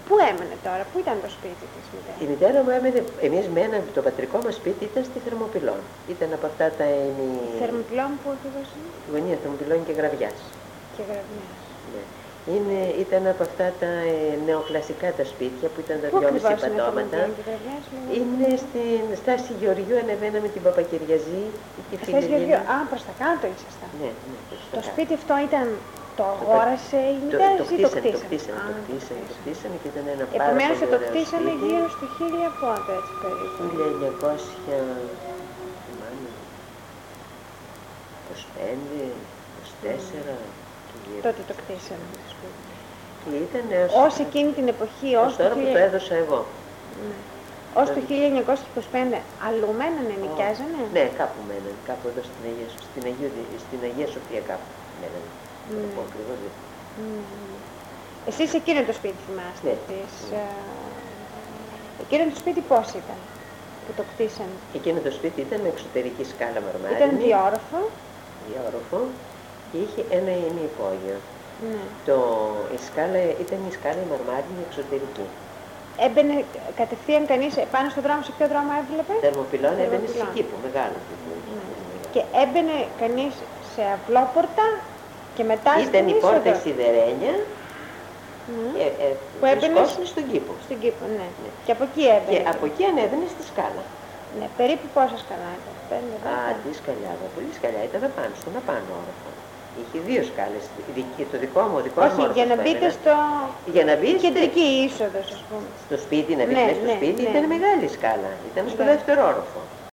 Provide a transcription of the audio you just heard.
Πού έμενε τώρα, πού ήταν το σπίτι της μητέρας? Η μητέρα μου έμενε, εμείς μέναμε, το πατρικό μας σπίτι ήταν στη Θερμοπυλών. Ήταν από αυτά τα Θερμοπυλών που ακριβώς είναι? γωνία Θερμοπυλών και Γραβιάς. Και Γραβιάς. Ναι. Ήταν από αυτά τα νεοκλασικά τα σπίτια που ήταν τα 2,5 πατώματα. Είναι στην στάση Γεωργιού, ανεβαίναμε την Παπακυριαζή. Στάση Γεωργιού, προς τα κάτω ήσασταν. Ναι, το σπίτι αυτό ήταν, το αγόρασε η μητέρα ή το κτίσανε? Το κτίσανε και ήταν ένα πάρα πολύ Επομένως ωραίο το κτίσανε σπίτι. γύρω στο 1000 πότε, έτσι περίπου. 1925, 24. Τότε το κτίσανε το σπίτι. Ήταν ως εκείνη την εποχή, ως τώρα που το έδωσα εγώ. Ναι. Ως το 1925 αλλού μένανε, νοικιάζανε? Ναι, κάπου μένανε, κάπου εδώ στην Αγία Σοφία κάπου μένανε. Ακριβώς. Εσείς εκείνο το σπίτι θυμάστε? Ναι. Εκείνο το σπίτι πώς ήταν που το κτίσανε? Εκείνο το σπίτι ήταν με εξωτερική σκάλα μαρμάρινη. Ήταν διόροφο. Διόροφο και είχε ένα ημιυπόγειο. Ναι. Η σκάλα ήταν η σκάλα η μαρμάρινη εξωτερική. Έμπαινε κατευθείαν κανείς πάνω στον δρόμο, σε ποιο δρόμο έβλεπε? Θερμοπυλών έμπαινε σε κήπο, μεγάλο κήπο. Ναι. Και έμπαινε κανείς σε αυλόπορτα και μετά ήταν η πόρτα η σιδερένια που έμπαινε στον κήπο. Στον κήπο, ναι. Και από εκεί έμπαινε. Και από εκεί ανέβαινε στη σκάλα. Ναι, περίπου πόσα σκαλά ήταν? 5, 10. Τι σκαλιά, πολύ σκαλιά, ήταν απάνω, στον απάνω όροφο. Είχε 2 σκάλες, το δικό μου, Όχι, για να μπείτε για να μπει κεντρική είσοδος, ας πούμε. Στο σπίτι, να μπει στο σπίτι, ήταν μεγάλη σκάλα, ήταν στο δεύτερο όροφο.